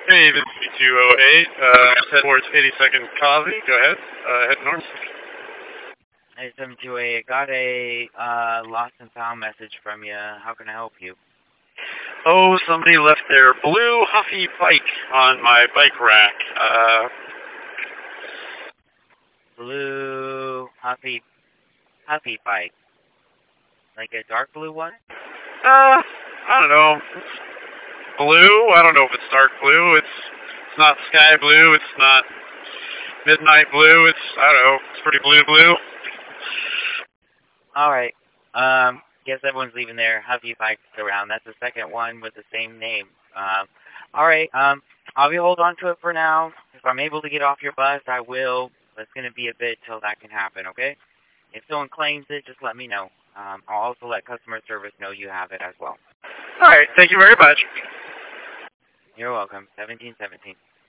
Hey, this is 208. Head towards 82nd Cosby. Go ahead. Head north. Hey, 728, got a lost and found message from you. How can I help you? Oh, somebody left their blue Huffy bike on my bike rack. Blue Huffy bike. Like a dark blue one? I don't know. It's blue. I don't know if it's dark blue. It's not sky blue. It's not midnight blue. I don't know. It's pretty blue. Alright. Guess everyone's leaving their Huffy bikes around. That's the second one with the same name. Alright, I'll be hold on to it for now. If I'm able to get off your bus, I will. But it's going to be a bit till that can happen, okay? If someone claims it, just let me know. I'll also let customer service know you have it as well. Alright, thank you very much. You're welcome. 1717.